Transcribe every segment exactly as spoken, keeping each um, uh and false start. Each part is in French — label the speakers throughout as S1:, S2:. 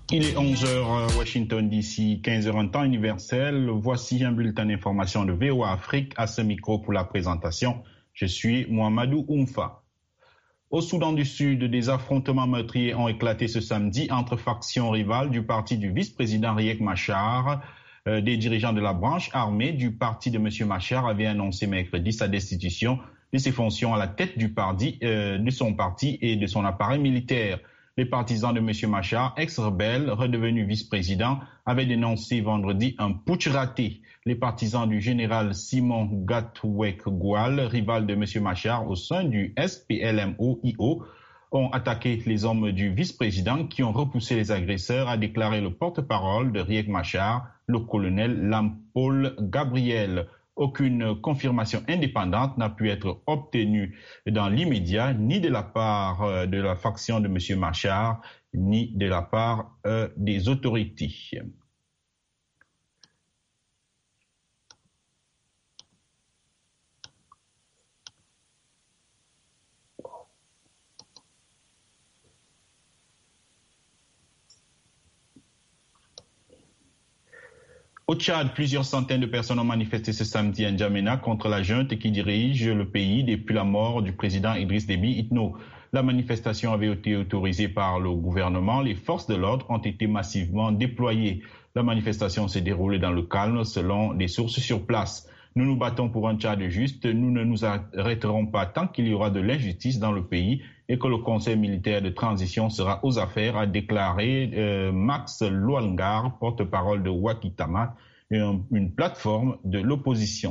S1: Il est onze heures Washington D C, quinze heures en temps universel. Voici un bulletin d'information de V O A Afrique. À ce micro pour la présentation, je suis Mohamedou Oumfa. Au Soudan du Sud, des affrontements meurtriers ont éclaté ce samedi entre factions rivales du parti du vice-président Riek Machar. Euh, des dirigeants de la branche armée du parti de M. Machar avaient annoncé mercredi sa destitution de ses fonctions à la tête du parti, euh, de son parti et de son appareil militaire. Les partisans de M. Machar, ex-rebelle, redevenu vice-président, avaient dénoncé vendredi un putsch raté. Les partisans du général Simon Gatwek-Gwal, rival de M. Machar au sein du S P L M O I O, ont attaqué les hommes du vice-président qui ont repoussé les agresseurs, a déclaré le porte-parole de Riek Machar, le colonel Lampol Gabriel. Aucune confirmation indépendante n'a pu être obtenue dans l'immédiat, ni de la part de la faction de M. Machar, ni de la part euh, des autorités. Au Tchad, plusieurs centaines de personnes ont manifesté ce samedi à N'Djamena contre la junte qui dirige le pays depuis la mort du président Idriss Déby Itno. La manifestation avait été autorisée par le gouvernement. Les forces de l'ordre ont été massivement déployées. La manifestation s'est déroulée dans le calme selon des sources sur place. Nous nous battons pour un Tchad juste. Nous ne nous arrêterons pas tant qu'il y aura de l'injustice dans le pays et que le Conseil militaire de transition sera aux affaires, a déclaré euh, Max Loalgar, porte-parole de Wakitama, une, une plateforme de l'opposition.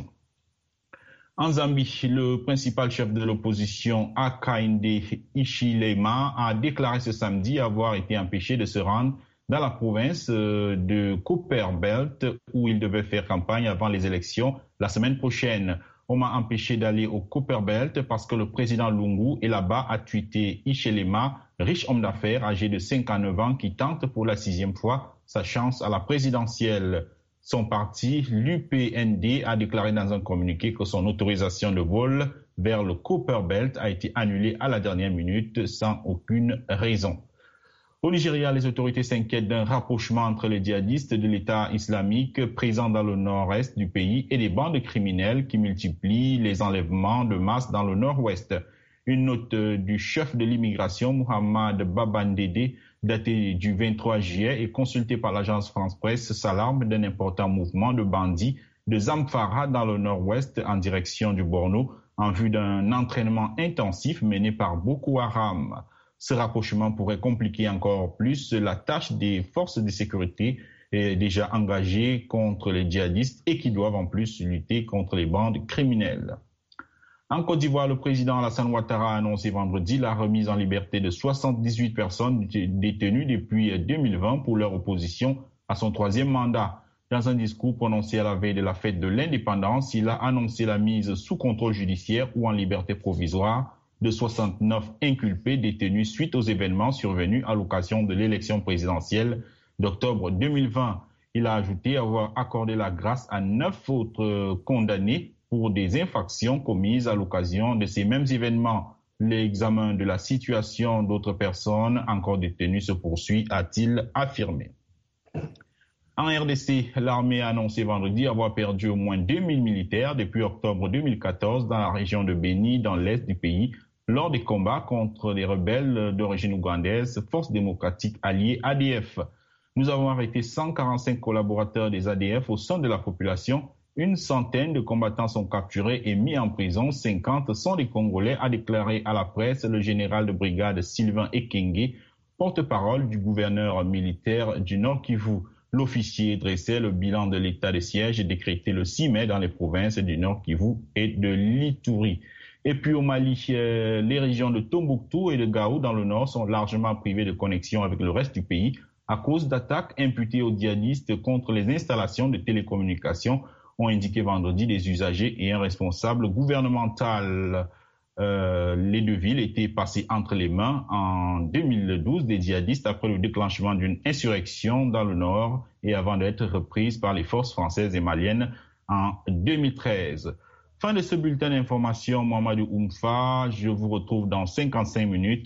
S1: En Zambie, le principal chef de l'opposition, Hakainde Hichilema, a déclaré ce samedi avoir été empêché de se rendre dans la province de Copperbelt où il devait faire campagne avant les élections la semaine prochaine. On m'a empêché d'aller au Copperbelt parce que le président Lungu est là-bas, a tweeté Hichilema, riche homme d'affaires âgé de cinquante-neuf ans qui tente pour la sixième fois sa chance à la présidentielle. Son parti, l'U P N D, a déclaré dans un communiqué que son autorisation de vol vers le Copperbelt a été annulée à la dernière minute sans aucune raison. Au Nigeria, les autorités s'inquiètent d'un rapprochement entre les djihadistes de l'État islamique présents dans le nord-est du pays et des bandes criminelles qui multiplient les enlèvements de masse dans le nord-ouest. Une note du chef de l'immigration, Mohamed Babandede, datée du vingt-trois juillet et consultée par l'agence France-Presse, s'alarme d'un important mouvement de bandits de Zamfara dans le nord-ouest en direction du Borno en vue d'un entraînement intensif mené par Boko Haram. Ce rapprochement pourrait compliquer encore plus la tâche des forces de sécurité déjà engagées contre les djihadistes et qui doivent en plus lutter contre les bandes criminelles. En Côte d'Ivoire, le président Alassane Ouattara a annoncé vendredi la remise en liberté de soixante-dix-huit personnes détenues depuis deux mille vingt pour leur opposition à son troisième mandat. Dans un discours prononcé à la veille de la fête de l'indépendance, il a annoncé la mise sous contrôle judiciaire ou en liberté provisoire de soixante-neuf inculpés détenus suite aux événements survenus à l'occasion de l'élection présidentielle d'octobre deux mille vingt. Il a ajouté avoir accordé la grâce à neuf autres condamnés pour des infractions commises à l'occasion de ces mêmes événements. L'examen de la situation d'autres personnes encore détenues se poursuit, a-t-il affirmé. En R D C, l'armée a annoncé vendredi avoir perdu au moins deux mille militaires depuis octobre deux mille quatorze dans la région de Beni, dans l'est du pays, lors des combats contre les rebelles d'origine ougandaise, Force démocratique alliée A D F. Nous avons arrêté cent quarante-cinq collaborateurs des A D F au sein de la population. Une centaine de combattants sont capturés et mis en prison. cinquante sont des Congolais, a déclaré à la presse le général de brigade Sylvain Ekenge, porte-parole du gouverneur militaire du Nord Kivu. L'officier dressait le bilan de l'état de siège décrété le six mai dans les provinces du Nord Kivu et de l'Ituri. Et puis au Mali, euh, les régions de Tombouctou et de Gao dans le nord sont largement privées de connexion avec le reste du pays à cause d'attaques imputées aux djihadistes contre les installations de télécommunications, ont indiqué vendredi des usagers et un responsable gouvernemental. Euh, les deux villes étaient passées entre les mains en deux mille douze des djihadistes après le déclenchement d'une insurrection dans le nord et avant d'être reprises par les forces françaises et maliennes en deux mille treize. Fin de ce bulletin d'information, Mohamedou Oumfa. Je vous retrouve dans cinquante-cinq minutes